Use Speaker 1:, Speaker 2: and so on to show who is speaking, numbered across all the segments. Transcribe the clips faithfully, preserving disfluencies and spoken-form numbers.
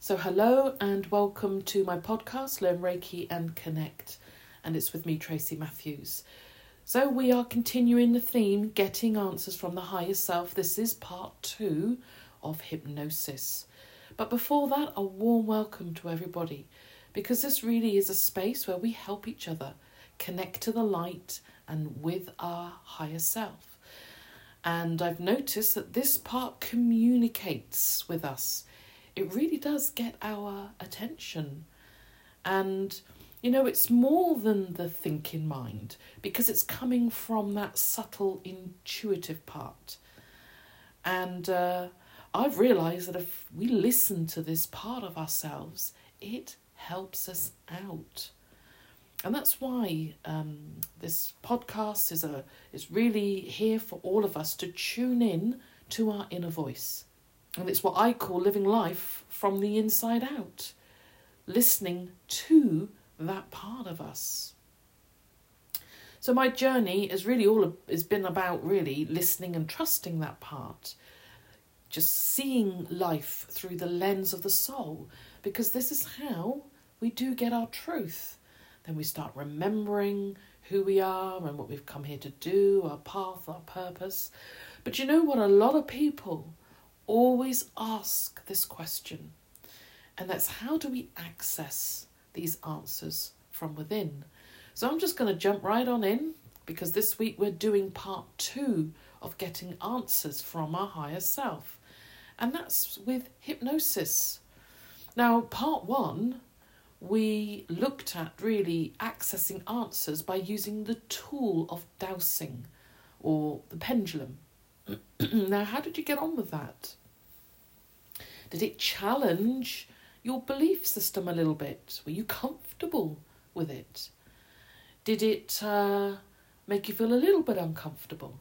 Speaker 1: So hello and welcome to my podcast, Learn Reiki and Connect. And it's with me, Tracy Matthews. So we are continuing the theme, Getting Answers from the Higher Self. This is part two of hypnosis. But before that, a warm welcome to everybody, because this really is a space where we help each other connect to the light and with our higher self. And I've noticed that this part communicates with us. It really does get our attention. And, you know, it's more than the thinking mind, because it's coming from that subtle, intuitive part. And uh, I've realised that if we listen to this part of ourselves, it helps us out. And that's why um, this podcast is a is really here for all of us to tune in to our inner voice. And it's what I call living life from the inside out, listening to that part of us. So my journey is really all has been about really listening and trusting that part, just seeing life through the lens of the soul, because this is how we do get our truth. Then we start remembering who we are and what we've come here to do, our path, our purpose. But you know what? A lot of people always ask this question, and that's how do we access these answers from within? So I'm just going to jump right on in, because this week we're doing part two of getting answers from our higher self, and that's with hypnosis. Now, part one, we looked at really accessing answers by using the tool of dowsing, or the pendulum. Now, how did you get on with that? Did it challenge your belief system a little bit? Were you comfortable with it? Did it uh, make you feel a little bit uncomfortable?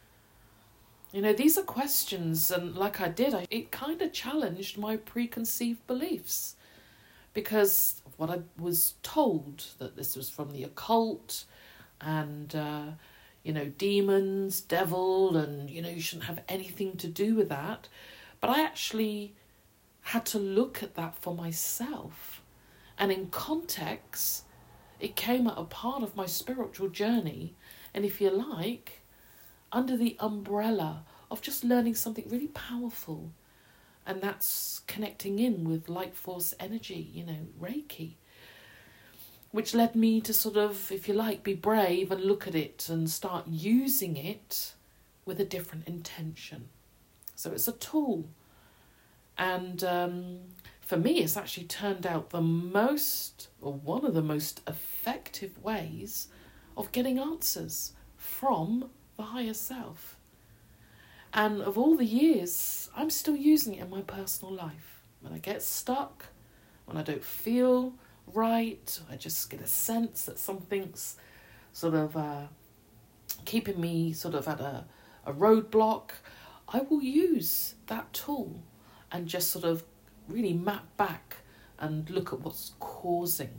Speaker 1: You know, these are questions, and like I did, I, it kind of challenged my preconceived beliefs, because of what I was told, that this was from the occult and uh, you know, demons, devil, and, you know, you shouldn't have anything to do with that. But I actually had to look at that for myself. And in context, it came at a part of my spiritual journey. And if you like, under the umbrella of just learning something really powerful. And that's connecting in with light force energy, you know, Reiki. Which led me to sort of, if you like, be brave and look at it and start using it with a different intention. So it's a tool. And um, for me, it's actually turned out the most, or one of the most effective ways of getting answers from the higher self. And of all the years, I'm still using it in my personal life. When I get stuck, when I don't feel right, I just get a sense that something's sort of uh, keeping me sort of at a, a roadblock, I will use that tool and just sort of really map back and look at what's causing.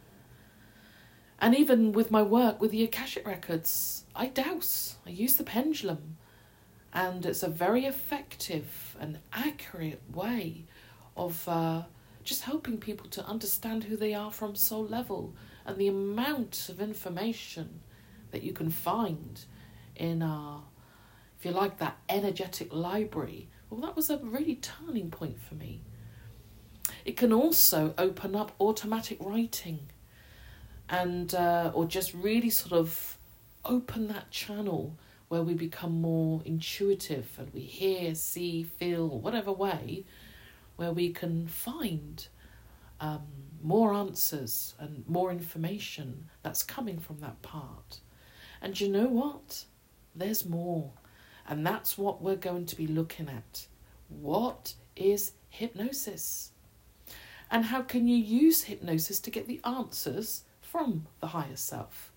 Speaker 1: And even with my work with the Akashic Records, I dowse, I use the pendulum, and it's a very effective and accurate way of uh, just helping people to understand who they are from soul level, and the amount of information that you can find in our, if you like, that energetic library. Well, that was a really turning point for me. It can also open up automatic writing, and uh, or just really sort of open that channel where we become more intuitive and we hear, see, feel, whatever way, where we can find um, more answers and more information that's coming from that part. And you know what? There's more. And that's what we're going to be looking at. What is hypnosis? And how can you use hypnosis to get the answers from the higher self?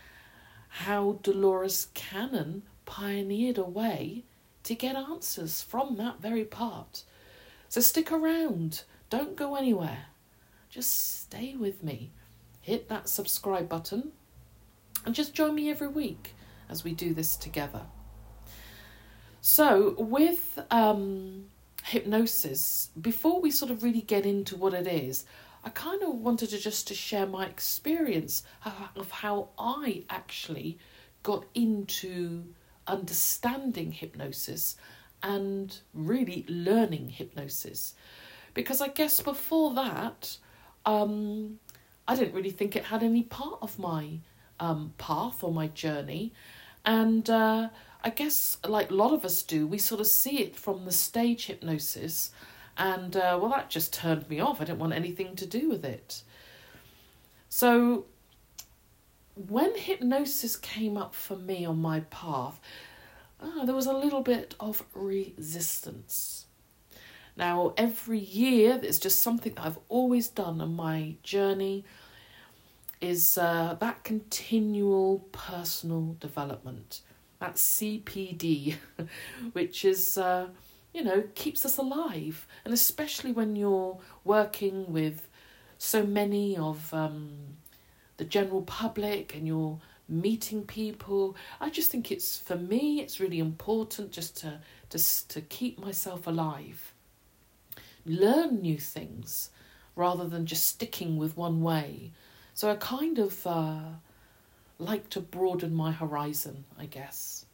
Speaker 1: How Dolores Cannon pioneered a way to get answers from that very part. So stick around, don't go anywhere. Just stay with me. Hit that subscribe button and just join me every week as we do this together. So with um, hypnosis, before we sort of really get into what it is, I kind of wanted to just to share my experience of how I actually got into understanding hypnosis and really learning hypnosis. Because I guess before that, um, I didn't really think it had any part of my um, path or my journey. And uh, I guess, like a lot of us do, we sort of see it from the stage hypnosis. And, uh, well, that just turned me off. I didn't want anything to do with it. So when hypnosis came up for me on my path, oh, there was a little bit of resistance. Now, every year, there's just something that I've always done on my journey is uh, that continual personal development, that C P D, which is, uh, you know, keeps us alive. And especially when you're working with so many of um, the general public and you're meeting people, I just think it's, for me, it's really important just to, just to keep myself alive. Learn new things rather than just sticking with one way. So I kind of uh, like to broaden my horizon, I guess.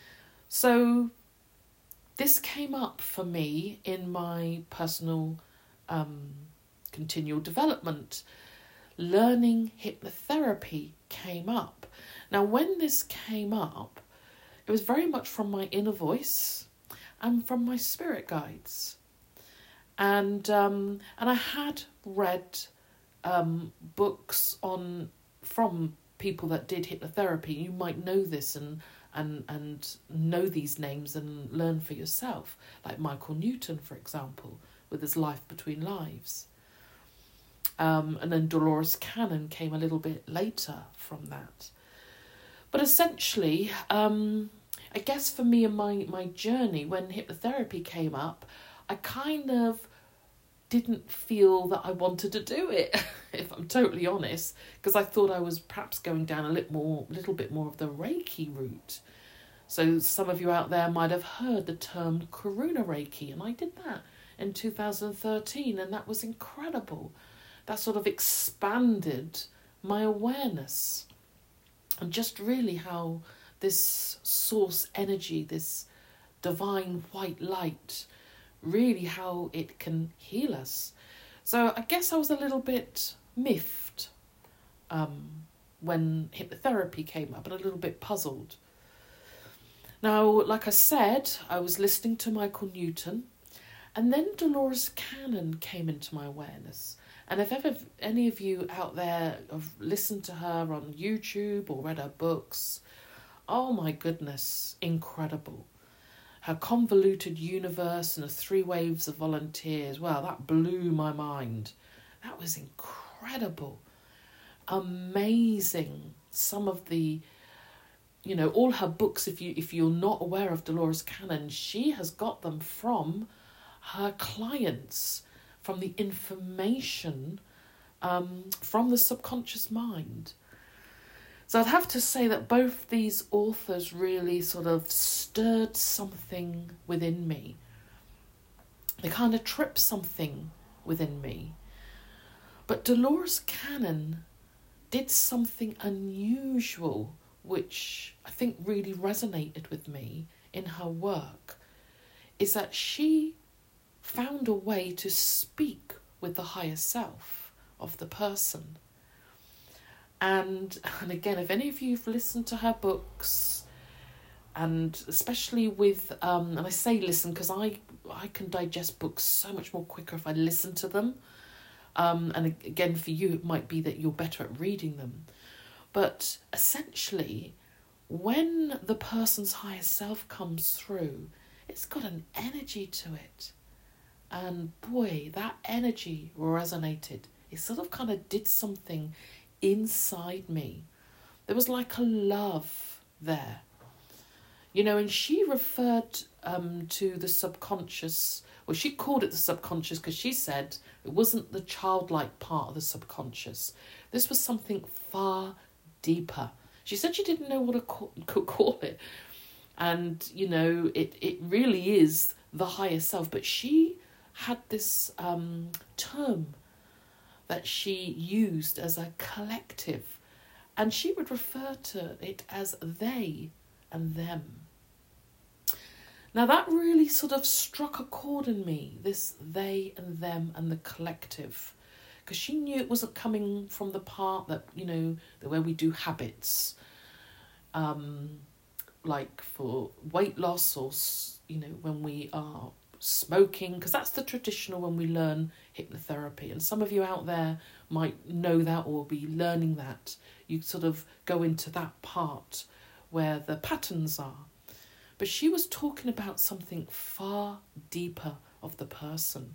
Speaker 1: So this came up for me in my personal um, continual development. Learning hypnotherapy came up. Now, when this came up, it was very much from my inner voice and from my spirit guides. And um, and I had read um, books on from people that did hypnotherapy. You might know this and and and know these names and learn for yourself, like Michael Newton, for example, with his Life Between Lives. Um, and then Dolores Cannon came a little bit later from that. But essentially, um, I guess for me and my, my journey, when hypnotherapy came up, I kind of didn't feel that I wanted to do it, if I'm totally honest, because I thought I was perhaps going down a little more, little bit more of the Reiki route. So some of you out there might have heard the term Karuna Reiki, and I did that in two thousand thirteen, and that was incredible. That sort of expanded my awareness, and just really how this source energy, this divine white light, really how it can heal us. So I guess I was a little bit miffed um, when hypnotherapy came up, and a little bit puzzled. Now, like I said, I was listening to Michael Newton, and then Dolores Cannon came into my awareness. And if ever any of you out there have listened to her on YouTube or read her books, oh my goodness, incredible. Her Convoluted Universe and the Three Waves of Volunteers, well, that blew my mind. That was incredible. Amazing. Some of the, you know, all her books, if, you, if you're not aware of Dolores Cannon, she has got them from her clients, from the information um, from the subconscious mind. So I'd have to say that both these authors really sort of stirred something within me. They kind of tripped something within me. But Dolores Cannon did something unusual, which I think really resonated with me in her work, is that she found a way to speak with the higher self of the person. And and again, if any of you have listened to her books, and especially with, um, and I say listen because I, I can digest books so much more quicker if I listen to them. Um, and again, for you, it might be that you're better at reading them. But essentially, when the person's higher self comes through, it's got an energy to it. And boy, that energy resonated. It sort of kind of did something inside me. There was like a love there. You know, and she referred um, to the subconscious, well, she called it the subconscious because she said it wasn't the childlike part of the subconscious. This was something far deeper. She said she didn't know what to call, could call it. And, you know, it, it really is the higher self, but she had this um, term that she used as a collective, and she would refer to it as they and them. Now that really sort of struck a chord in me, this they and them and the collective, because she knew it wasn't coming from the part that, you know, the way we do habits, um, like for weight loss, or, you know, when we are smoking, because that's the traditional when we learn hypnotherapy. And some of you out there might know that or be learning that. You sort of go into that part where the patterns are. But she was talking about something far deeper of the person.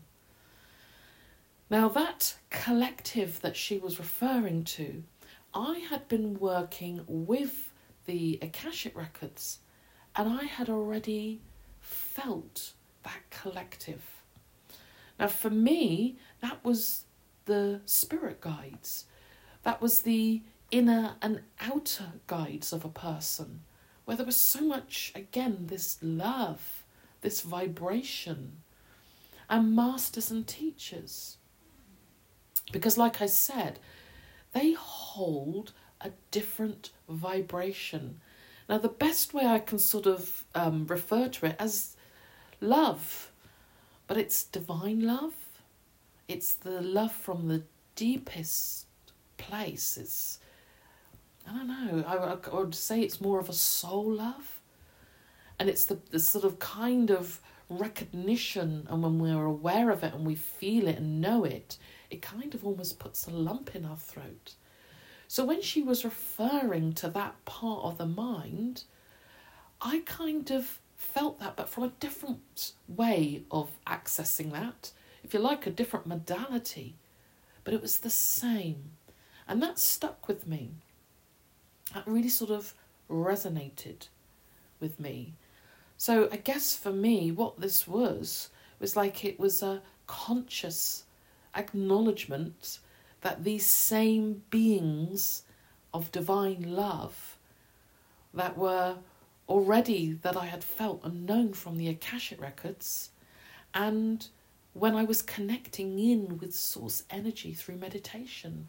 Speaker 1: Now that collective that she was referring to, I had been working with the Akashic Records, and I had already felt that collective. Now for me, that was the spirit guides. That was the inner and outer guides of a person, where there was so much, again, this love, this vibration, and masters and teachers. Because like I said, they hold a different vibration. Now the best way I can sort of um, refer to it as love, but it's divine love. It's the love from the deepest place. It's, I don't know, I, I would say it's more of a soul love. And it's the, the sort of kind of recognition, and when we're aware of it and we feel it and know it, it kind of almost puts a lump in our throat. So when she was referring to that part of the mind, I kind of felt that, but from a different way of accessing that. If you like, a different modality. But it was the same. And that stuck with me. That really sort of resonated with me. So I guess for me, what this was, was like it was a conscious acknowledgement that these same beings of divine love that were already, that I had felt and known from the Akashic Records, and when I was connecting in with source energy through meditation.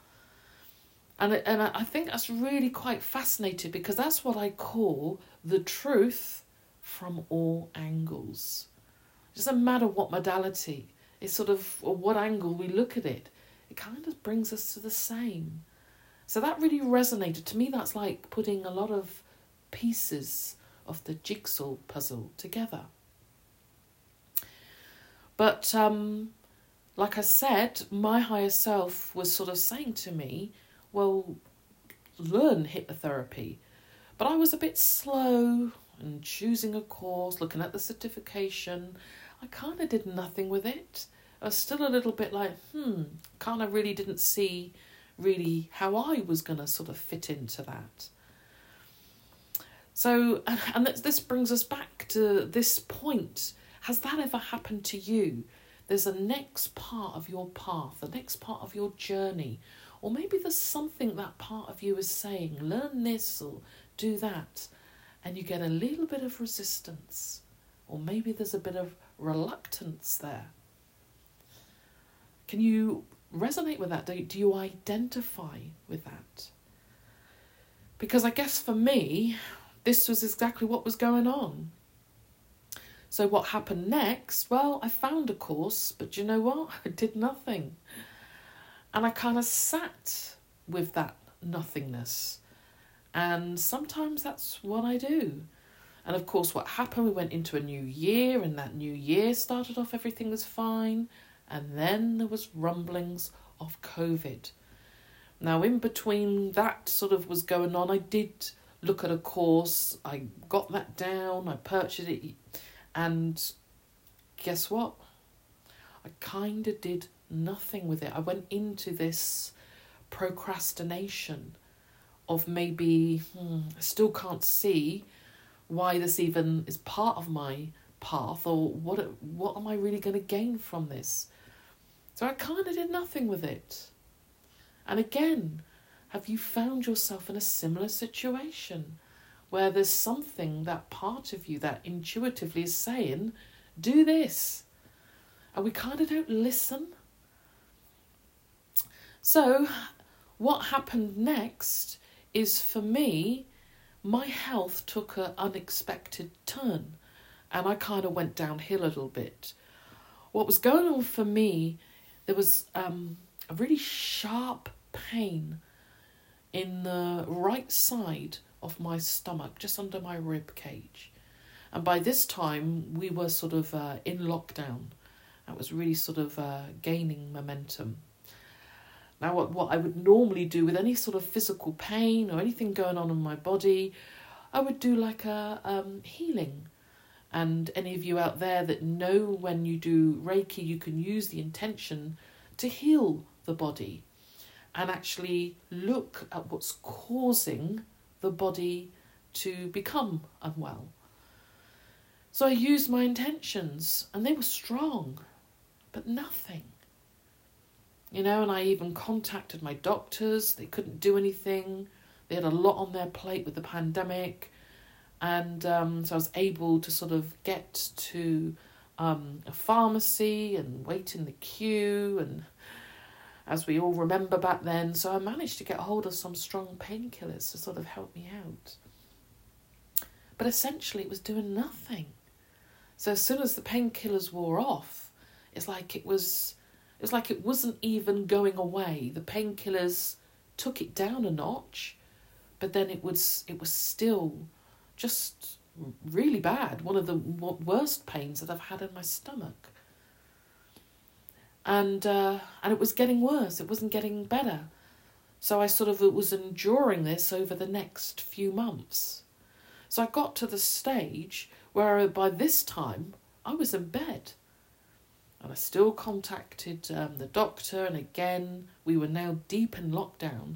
Speaker 1: And, and I think that's really quite fascinating, because that's what I call the truth from all angles. It doesn't matter what modality, it's sort of, or what angle we look at it, it kind of brings us to the same. So that really resonated. To me, that's like putting a lot of pieces of the jigsaw puzzle together. But um, like I said, my higher self was sort of saying to me, well, learn hypnotherapy. But I was a bit slow in choosing a course, looking at the certification. I kind of did nothing with it. I was still a little bit like, hmm, kind of really didn't see really how I was going to sort of fit into that. So, and, and this brings us back to this point. Has that ever happened to you? There's a next part of your path, the next part of your journey. Or maybe there's something that part of you is saying, learn this or do that. And you get a little bit of resistance. Or maybe there's a bit of reluctance there. Can you resonate with that? Do you, do you identify with that? Because I guess for me, this was exactly what was going on. So what happened next? Well, I found a course, but you know what? I did nothing. And I kind of sat with that nothingness. And sometimes that's what I do. And of course, what happened, we went into a new year, and that new year started off, everything was fine. And then there was rumblings of COVID. Now, in between that sort of was going on, I did look at a course. I got that down. I purchased it. And guess what? I kind of did nothing with it. I went into this procrastination of maybe, hmm, I still can't see why this even is part of my path, or what what am I really going to gain from this? So I kind of did nothing with it. And again, have you found yourself in a similar situation where there's something, that part of you that intuitively is saying, do this. And we kind of don't listen. So what happened next is, for me, my health took an unexpected turn and I kind of went downhill a little bit. What was going on for me, there was um, a really sharp pain in the right side of my stomach, just under my rib cage. And by this time, we were sort of uh, in lockdown. That was really sort of uh, gaining momentum. Now, what, what I would normally do with any sort of physical pain or anything going on in my body, I would do like a um, healing. And any of you out there that know when you do Reiki, you can use the intention to heal the body and actually look at what's causing the body to become unwell. So I used my intentions and they were strong, but nothing. You know, and I even contacted my doctors. They couldn't do anything. They had a lot on their plate with the pandemic. And um, so I was able to sort of get to um, a pharmacy and wait in the queue. And as we all remember back then, so I managed to get hold of some strong painkillers to sort of help me out. But essentially it was doing nothing. So as soon as the painkillers wore off, it's like it was, it was like it wasn't even going away. The painkillers took it down a notch, but then it was it was still just really bad. One of the worst pains that I've had in my stomach. And uh, and it was getting worse. It wasn't getting better. So I sort of was enduring this over the next few months. So I got to the stage where by this time I was in bed. And I still contacted um, the doctor. And again, we were now deep in lockdown.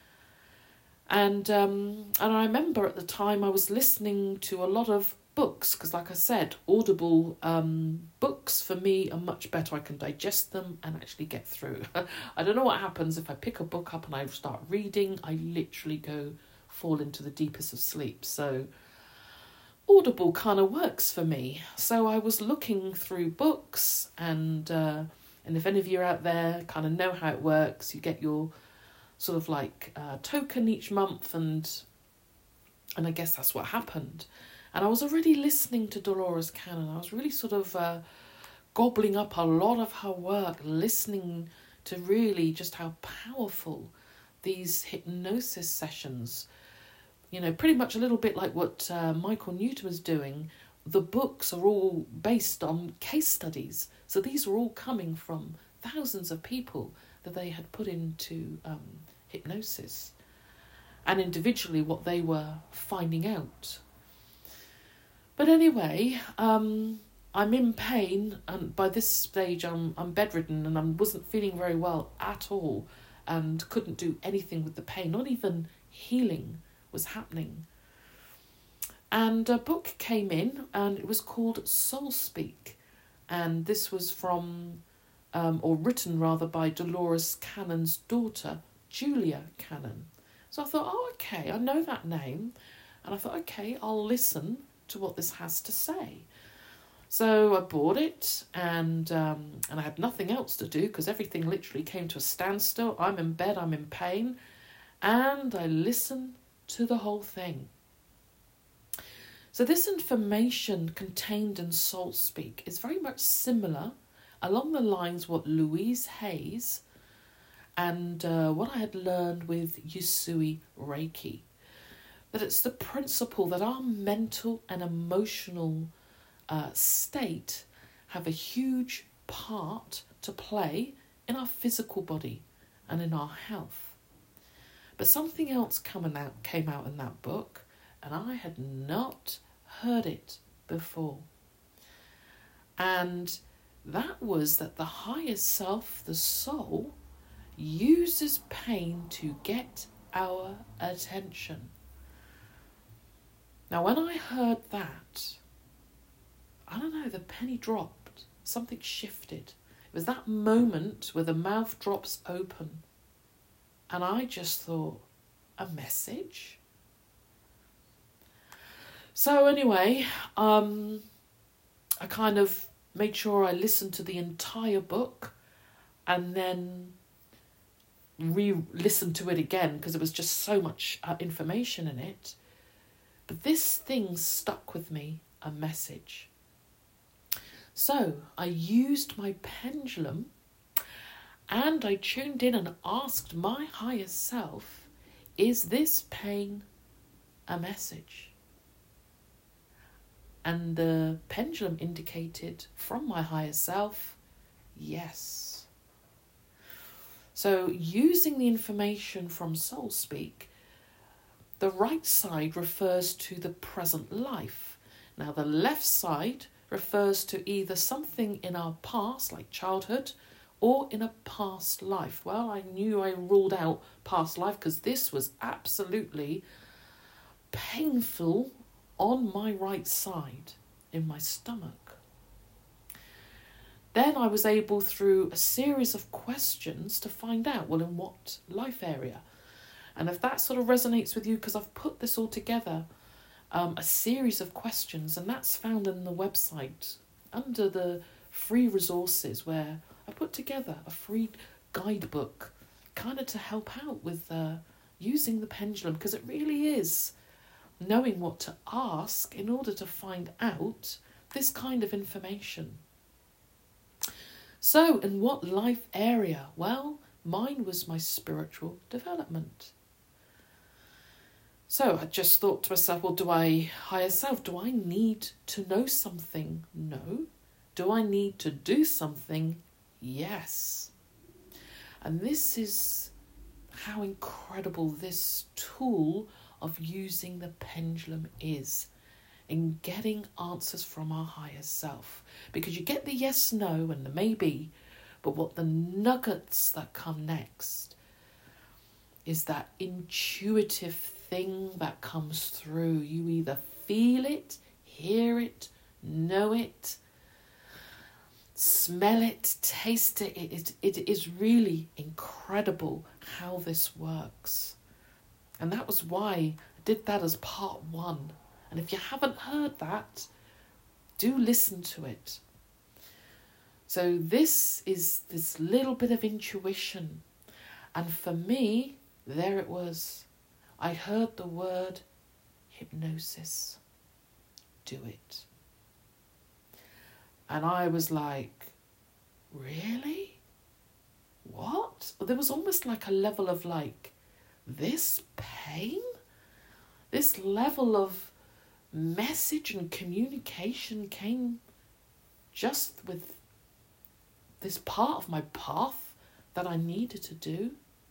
Speaker 1: And um, and I remember at the time I was listening to a lot of books, because like I said, Audible um, books for me are much better. I can digest them and actually get through. I don't know what happens if I pick a book up and I start reading. I literally go fall into the deepest of sleep. So Audible kind of works for me. So I was looking through books, and uh, and if any of you out there kind of know how it works, you get your sort of like uh, token each month, and and I guess that's what happened. And I was already listening to Dolores Cannon. I was really sort of uh, gobbling up a lot of her work, listening to really just how powerful these hypnosis sessions, you know, pretty much a little bit like what uh, Michael Newton was doing. The books are all based on case studies. So these were all coming from thousands of people that they had put into um, hypnosis, and individually what they were finding out. But anyway, um, I'm in pain, and by this stage I'm I'm bedridden, and I wasn't feeling very well at all, and couldn't do anything with the pain. Not even healing was happening. And a book came in, and it was called Soul Speak, and this was from, um, or written rather, by Dolores Cannon's daughter, Julia Cannon. So I thought, oh, okay, I know that name, and I thought, okay, I'll listen to what this has to say. So I bought it, and um, and I had nothing else to do because everything literally came to a standstill. I'm in bed, I'm in pain, and I listened to the whole thing. So this information contained in Soul Speak is very much similar, along the lines what Louise Hayes and uh, what I had learned with Usui Reiki. That it's the principle that our mental and emotional uh, state have a huge part to play in our physical body and in our health. But something else coming out came out in that book, and I had not heard it before. And that was that the higher self, the soul, uses pain to get our attention. Now, when I heard that, I don't know, the penny dropped. Something shifted. It was that moment where the mouth drops open. And I just thought, a message? So anyway, um, I kind of made sure I listened to the entire book and then re-listened to it again because there was just so much uh, information in it. But this thing stuck with me, a message. So I used my pendulum and I tuned in and asked my higher self, is this pain a message? And the pendulum indicated from my higher self, yes. So using the information from Soul Speak, the right side refers to the present life. Now the left side refers to either something in our past, like childhood, or in a past life. Well, I knew I ruled out past life because this was absolutely painful on my right side in my stomach. Then I was able, through a series of questions, to find out, well, in what life area. And if that sort of resonates with you, because I've put this all together, um, a series of questions, and that's found in the website under the free resources, where I put together a free guidebook kind of to help out with uh, using the pendulum, because it really is knowing what to ask in order to find out this kind of information. So, in what life area? Well, mine was my spiritual development. So I just thought to myself, well, do I, higher self, do I need to know something? No. Do I need to do something? Yes. And this is how incredible this tool of using the pendulum is in getting answers from our higher self. Because you get the yes, no, and the maybe, but what the nuggets that come next is that intuitive thing that comes through. You either feel it, hear it, know it, smell it, taste it. It, it, it is really incredible how this works. And that was why I did that as part one. And if you haven't heard that, do listen to it. So this is this little bit of intuition. And for me, there it was. I heard the word hypnosis. Do it. And I was like, really? What? There was almost like a level of like, this pain? This level of message and communication came just with this part of my path that I needed to do.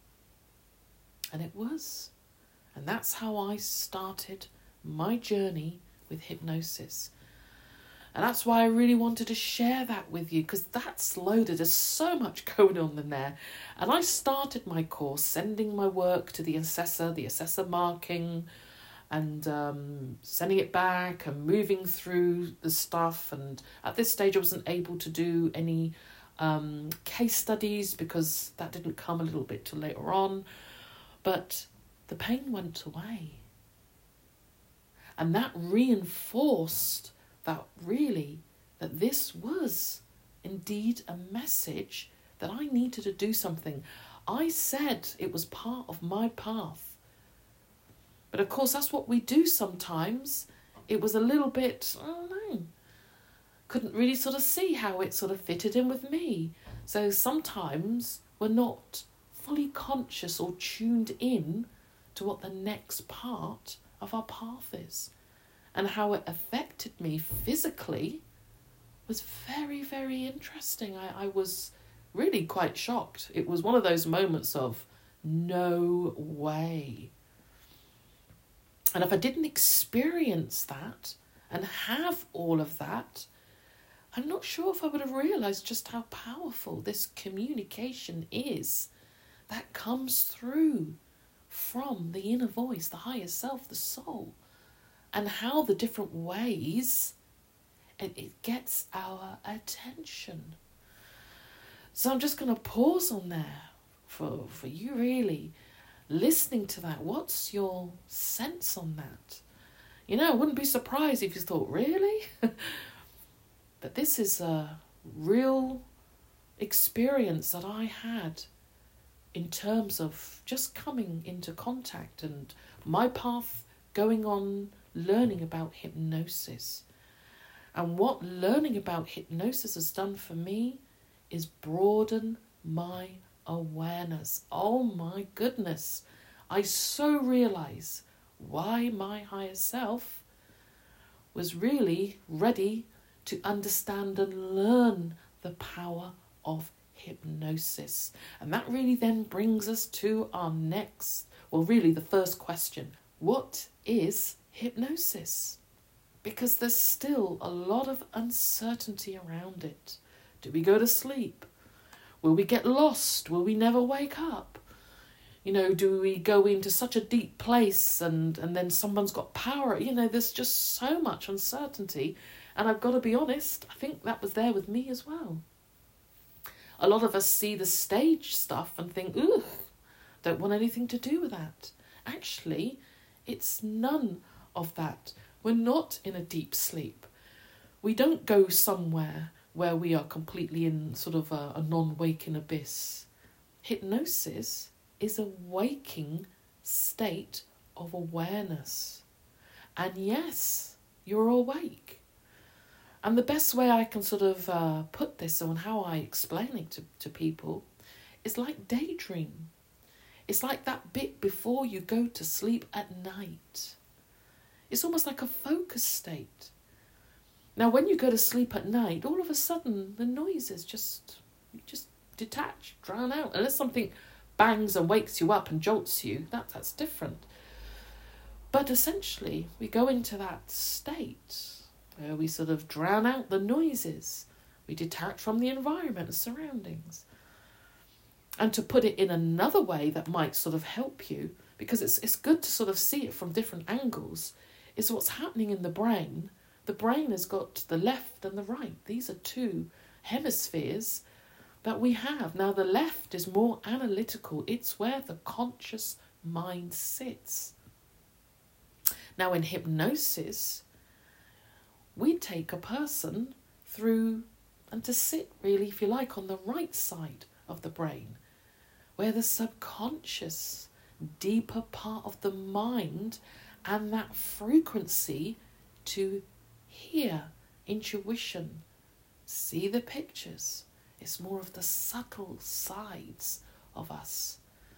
Speaker 1: And it was. And that's how I started my journey with hypnosis. And that's why I really wanted to share that with you, because that's loaded. There's so much going on in there. And I started my course sending my work to the assessor, the assessor marking, and um, sending it back and moving through the stuff. And at this stage, I wasn't able to do any um, case studies because that didn't come a little bit till later on. But the pain went away. And that reinforced that really, that this was indeed a message that I needed to do something. I said it was part of my path. But of course, that's what we do sometimes. It was a little bit, I don't know, couldn't really sort of see how it sort of fitted in with me. So sometimes we're not fully conscious or tuned in to what the next part of our path is. And how it affected me physically was very, very interesting. I, I was really quite shocked. It was one of those moments of, no way. And if I didn't experience that and have all of that, I'm not sure if I would have realised just how powerful this communication is that comes through from the inner voice, the higher self, the soul. And how the different ways it, it gets our attention. So I'm just going to pause on there for, for you really listening to that. What's your sense on that? You know, I wouldn't be surprised if you thought, really? But this is a real experience that I had in terms of just coming into contact and my path going on learning about hypnosis. And what learning about hypnosis has done for me is broaden my awareness. Oh my goodness. I so realise why my higher self was really ready to understand and learn the power of hypnosis. And that really then brings us to our next, well, really the first question. What is hypnosis? Because there's still a lot of uncertainty around it. Do we go to sleep? Will we get lost? Will we never wake up? You know, do we go into such a deep place and, and then someone's got power? You know, there's just so much uncertainty. And I've got to be honest, I think that was there with me as well. A lot of us see the stage stuff and think, ooh, don't want anything to do with that. Actually, it's none of that. We're not in a deep sleep. We don't go somewhere where we are completely in sort of a, a non-waking abyss. Hypnosis is a waking state of awareness. And yes, you're awake. And the best way I can sort of uh, put this on how I explain it to, to people is like daydream. It's like that bit before you go to sleep at night. It's almost like a focus state. Now, when you go to sleep at night, all of a sudden the noises just, just detach, drown out. Unless something bangs and wakes you up and jolts you, that, that's different. But essentially, we go into that state where we sort of drown out the noises. We detach from the environment and surroundings. And to put it in another way that might sort of help you, because it's it's good to sort of see it from different angles, is what's happening in the brain. The brain has got the left and the right. These are two hemispheres that we have. Now, the left is more analytical. It's where the conscious mind sits. Now, in hypnosis, we take a person through and to sit, really, if you like, on the right side of the brain, where the subconscious, deeper part of the mind and that frequency to hear, intuition, see the pictures. It's more of the subtle sides of us.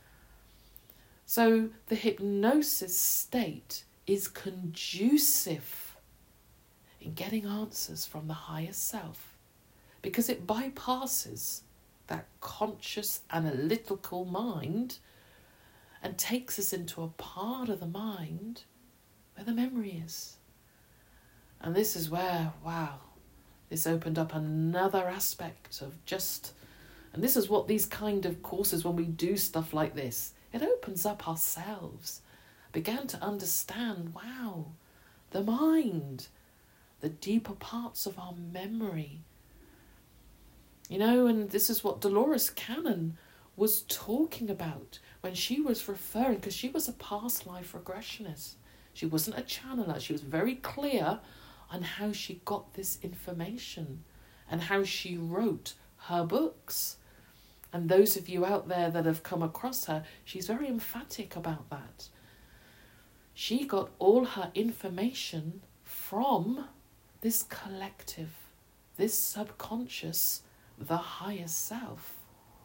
Speaker 1: So the hypnosis state is conducive in getting answers from the higher self, because it bypasses that conscious analytical mind and takes us into a part of the mind where the memory is. And this is where, wow, this opened up another aspect of just, and this is what these kind of courses, when we do stuff like this, it opens up ourselves. Began to understand, wow, the mind, the deeper parts of our memory. You know, and this is what Dolores Cannon was talking about when she was referring, because she was a past life regressionist. She wasn't a channeler. She was very clear on how she got this information and how she wrote her books. And those of you out there that have come across her, she's very emphatic about that. She got all her information from this collective, this subconscious, the higher self.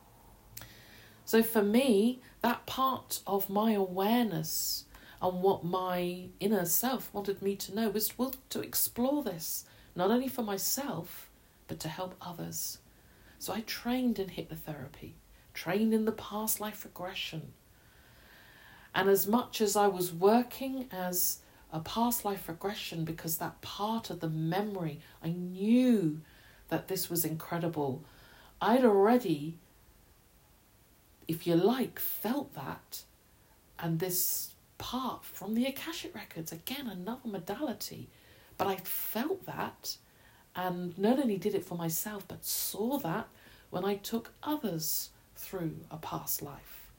Speaker 1: So for me, that part of my awareness and what my inner self wanted me to know was well, to explore this, not only for myself, but to help others. So I trained in hypnotherapy, trained in the past life regression. And as much as I was working as a past life regression, because that part of the memory, I knew that this was incredible. I'd already, if you like, felt that. And this part from the Akashic Records, again, another modality. But I felt that, and not only did it for myself, but saw that when I took others through a past life.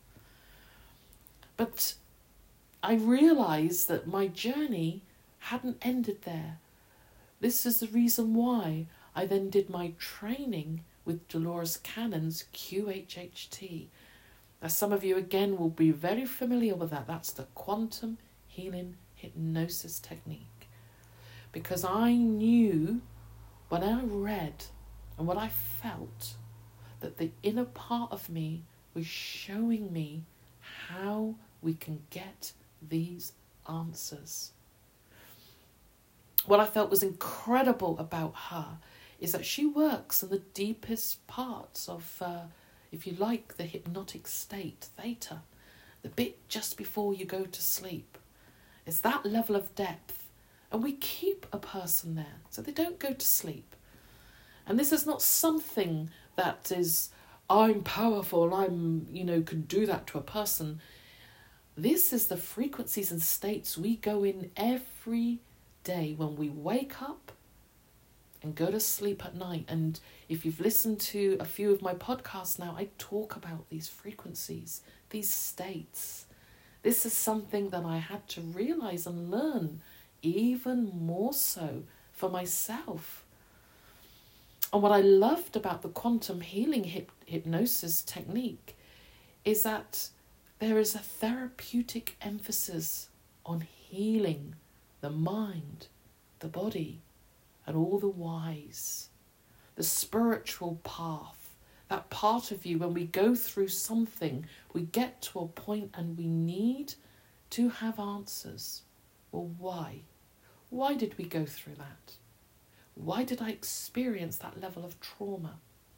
Speaker 1: But I realised that my journey hadn't ended there. This is the reason why I then did my training with Dolores Cannon's Q H H T. Now, some of you, again, will be very familiar with that. That's the Quantum Healing Hypnosis Technique. Because I knew when I read and what I felt that the inner part of me was showing me how we can get these answers. What I felt was incredible about her is that she works in the deepest parts of, uh, if you like, the hypnotic state, theta, the bit just before you go to sleep. It's that level of depth. And we keep a person there so they don't go to sleep. And this is not something that is, I'm powerful, I'm, you know, can do that to a person. This is the frequencies and states we go in every day when we wake up and go to sleep at night. And if you've listened to a few of my podcasts now, I talk about these frequencies, these states. This is something that I had to realize and learn even more so for myself. And what I loved about the quantum healing hip- hypnosis technique is that there is a therapeutic emphasis on healing the mind, the body, and all the whys. The spiritual path, that part of you, when we go through something, we get to a point and we need to have answers. Well, why? Why did we go through that? Why did I experience that level of trauma?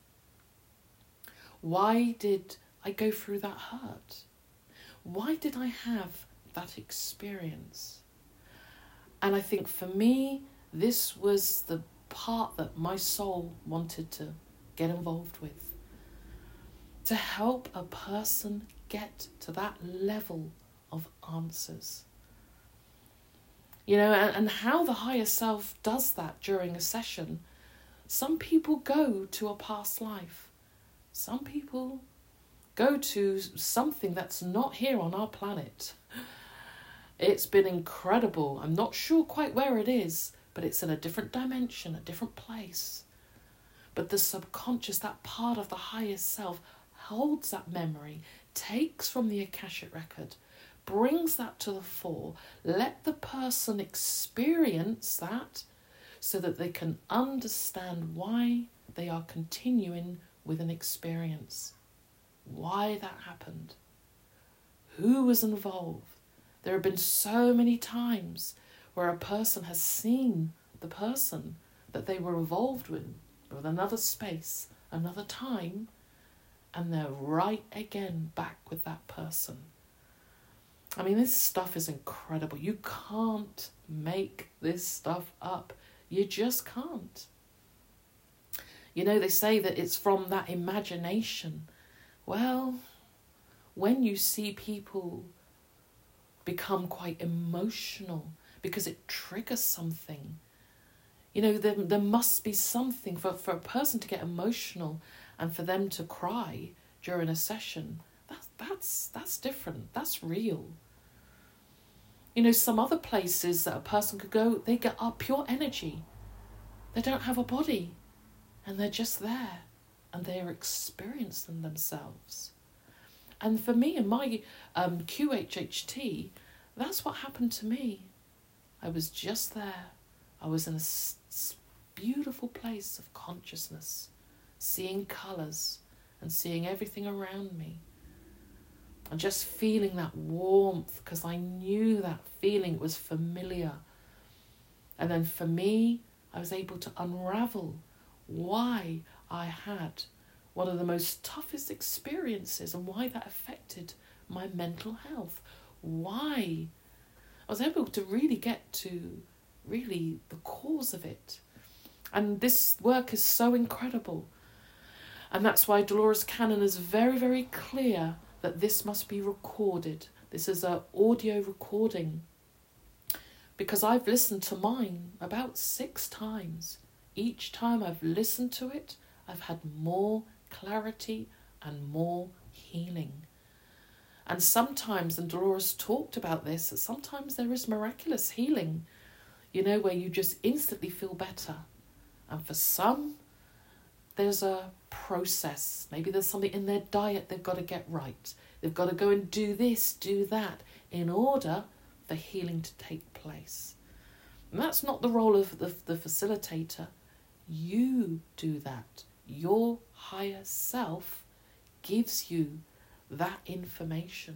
Speaker 1: Why did I go through that hurt? Why did I have that experience? And I think for me, this was the part that my soul wanted to get involved with. To help a person get to that level of answers. You know, and, and how the higher self does that during a session. Some people go to a past life. Some people go to something that's not here on our planet. It's been incredible. I'm not sure quite where it is, but it's in a different dimension, a different place. But the subconscious, that part of the higher self, holds that memory, takes from the Akashic record, brings that to the fore, let the person experience that so that they can understand why they are continuing with an experience, why that happened, who was involved. There have been so many times where a person has seen the person that they were involved with, with another space, another time, and they're right again back with that person. I mean, this stuff is incredible. You can't make this stuff up. You just can't. You know, they say that it's from that imagination. Well, when you see people become quite emotional because it triggers something, you know, there, there must be something for, for a person to get emotional and for them to cry during a session. That's, that's, that's different. That's real. You know, some other places that a person could go, they get up pure energy. They don't have a body. And they're just there. And they are experiencing themselves. And for me and my um, Q H H T, that's what happened to me. I was just there. I was in a s- beautiful place of consciousness, seeing colours and seeing everything around me. And just feeling that warmth, because I knew that feeling was familiar. And then for me, I was able to unravel why I had one of the most toughest experiences and why that affected my mental health. Why? I was able to really get to really the cause of it. And this work is so incredible. And that's why Dolores Cannon is very, very clear that this must be recorded. This is an audio recording. Because I've listened to mine about six times. Each time I've listened to it, I've had more clarity and more healing. And sometimes, and Dolores talked about this, that sometimes there is miraculous healing, you know, where you just instantly feel better. And for some, there's a process. Maybe there's something in their diet they've got to get right. They've got to go and do this, do that, in order for healing to take place. And that's not the role of the, the facilitator. You do that. Your higher self gives you that information.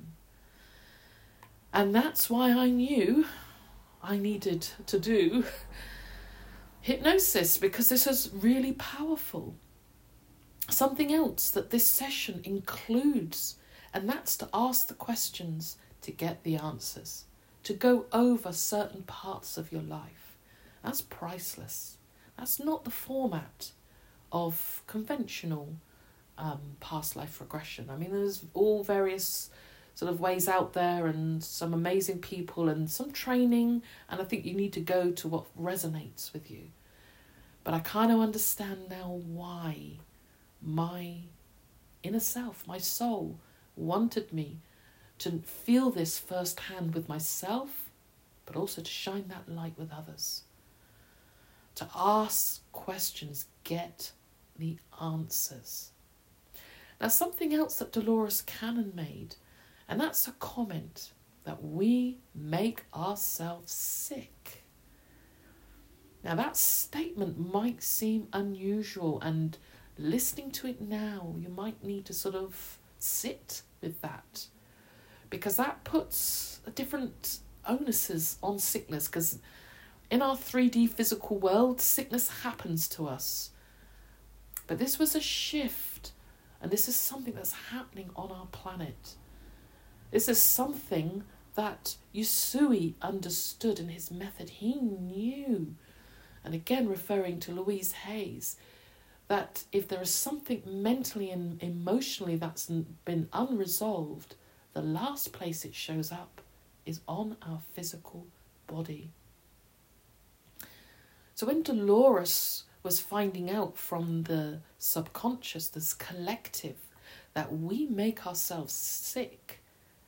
Speaker 1: And that's why I knew I needed to do hypnosis, because this is really powerful. Something else that this session includes, and that's to ask the questions to get the answers, to go over certain parts of your life. That's priceless. That's not the format of conventional um, past life regression. I mean, there's all various sort of ways out there and some amazing people and some training, and I think you need to go to what resonates with you. But I kind of understand now why my inner self, my soul, wanted me to feel this firsthand with myself, but also to shine that light with others. To ask questions, get the answers. Now, something else that Dolores Cannon made, and that's a comment that we make ourselves sick. Now, that statement might seem unusual, and listening to it now, you might need to sort of sit with that, because that puts a different onuses on sickness, because in our three D physical world, sickness happens to us. But this was a shift, and this is something that's happening on our planet. This is something that Usui understood in his method. He knew, and again referring to Louise Hayes, that if there is something mentally and emotionally that's been unresolved, the last place it shows up is on our physical body. So when Dolores was finding out from the subconscious, this collective, that we make ourselves sick,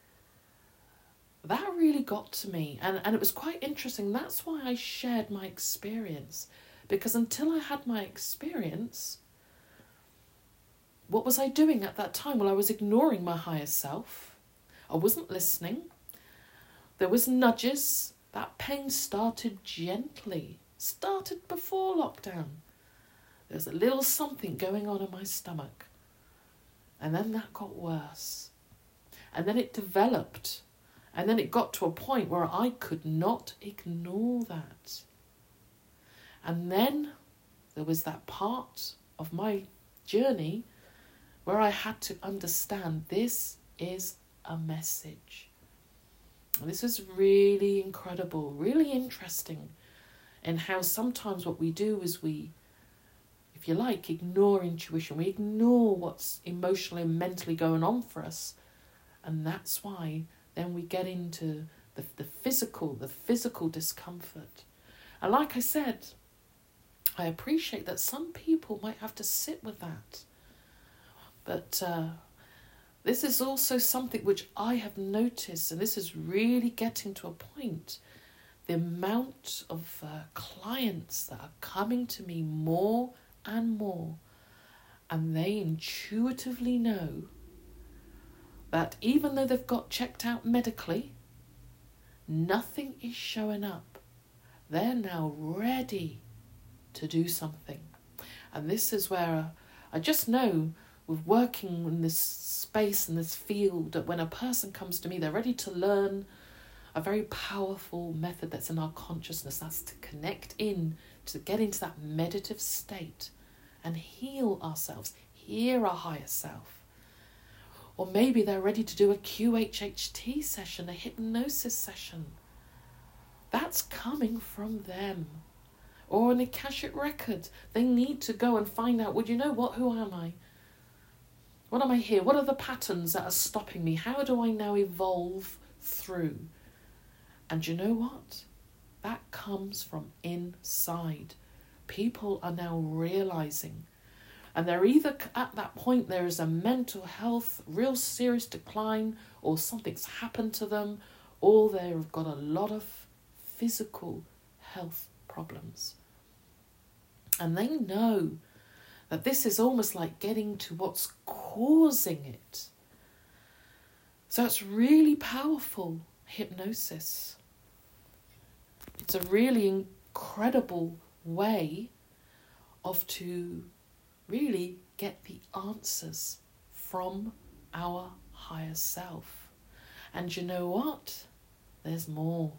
Speaker 1: that really got to me. And, and it was quite interesting. That's why I shared my experience. Because until I had my experience, what was I doing at that time? Well, I was ignoring my higher self. I wasn't listening. There was nudges. That pain started gently. Started before lockdown. There's a little something going on in my stomach. And then that got worse. And then it developed. And then it got to a point where I could not ignore that. And then there was that part of my journey where I had to understand this is a message. And this is really incredible, really interesting, in how sometimes what we do is we, if you like, ignore intuition. We ignore what's emotionally and mentally going on for us. And that's why then we get into the, the physical, the physical discomfort. And like I said, I appreciate that some people might have to sit with that. But uh, this is also something which I have noticed, and this is really getting to a point. The amount of uh, clients that are coming to me more and more, and they intuitively know that even though they've got checked out medically, nothing is showing up. They're now ready to do something. And this is where I just know, with working in this space and this field, that when a person comes to me, they're ready to learn a very powerful method that's in our consciousness. That's to connect in, to get into that meditative state and heal ourselves, hear our higher self. Or maybe they're ready to do a Q H H T session, a hypnosis session. That's coming from them. Or an Akashic record. They need to go and find out, well, you know what? Who am I? What am I here? What are the patterns that are stopping me? How do I now evolve through? And you know what? That comes from inside. People are now realizing, and they're either at that point there is a mental health, real serious decline, or something's happened to them, or they've got a lot of physical health problems. And they know that this is almost like getting to what's causing it. So it's really powerful hypnosis. It's a really incredible way of to really get the answers from our higher self. And you know what? There's more.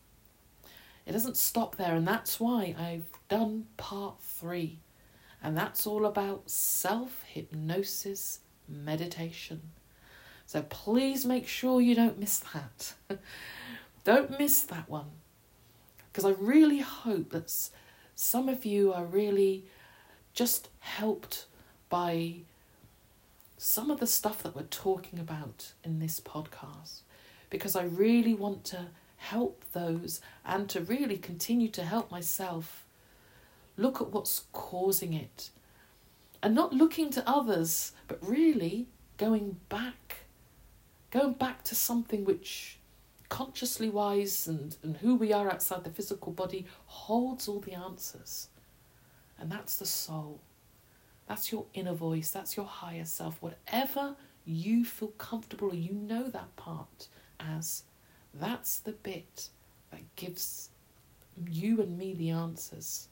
Speaker 1: It doesn't stop there, and that's why I've done part three. And that's all about self-hypnosis meditation. So please make sure you don't miss that. Don't miss that one. Because I really hope that some of you are really just helped by some of the stuff that we're talking about in this podcast. Because I really want to help those and to really continue to help myself look at what's causing it. And not looking to others, but really going back. Going back to something which consciously wise and, and who we are outside the physical body holds all the answers. And that's the soul. That's your inner voice. That's your higher self. Whatever you feel comfortable, you know that part as, that's the bit that gives you and me the answers.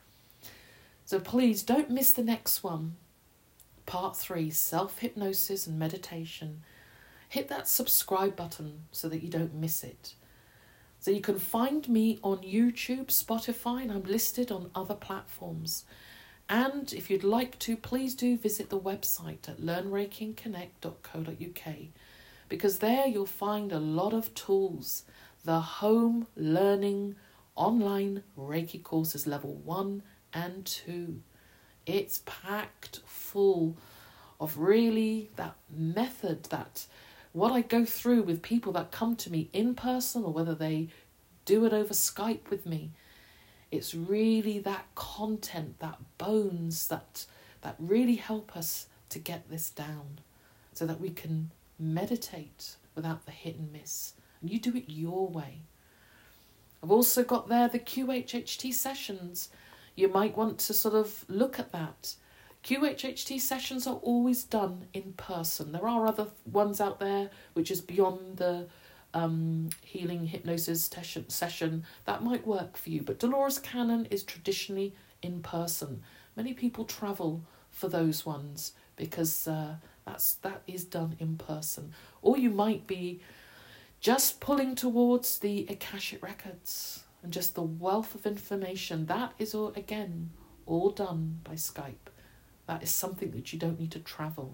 Speaker 1: So please don't miss the next one. Part three, self-hypnosis and meditation. Hit that subscribe button so that you don't miss it. So you can find me on YouTube, Spotify, and I'm listed on other platforms. And if you'd like to, please do visit the website at learn reiki and connect dot co dot uk, because there you'll find a lot of tools. The home learning online Reiki courses level one and two. It's packed full of really that method, that what I go through with people that come to me in person or whether they do it over Skype with me. It's really that content, that bones, that that really help us to get this down so that we can meditate without the hit and miss. And you do it your way. I've also got there the Q H H T sessions. You might want to sort of look at that. Q H H T sessions are always done in person. There are other ones out there which is beyond the um, healing hypnosis session. That might work for you. But Dolores Cannon is traditionally in person. Many people travel for those ones because uh, that's that is done in person. Or you might be just pulling towards the Akashic Records and just the wealth of information. That is all, again, all done by Skype. That is something that you don't need to travel.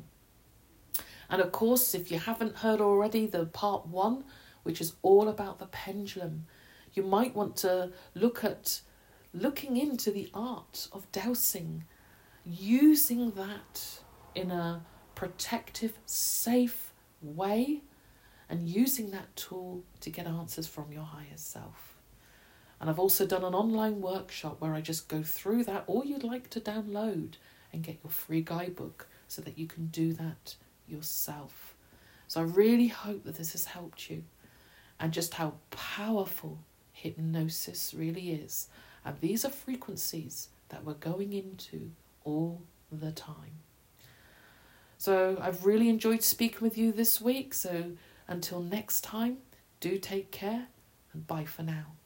Speaker 1: And of course, if you haven't heard already, the part one, which is all about the pendulum, you might want to look at looking into the art of dowsing, using that in a protective, safe way, and using that tool to get answers from your higher self. And I've also done an online workshop where I just go through that, or you'd like to download and get your free guidebook so that you can do that yourself. So I really hope that this has helped you, and just how powerful hypnosis really is. And these are frequencies that we're going into all the time. So I've really enjoyed speaking with you this week. So until next time, do take care and bye for now.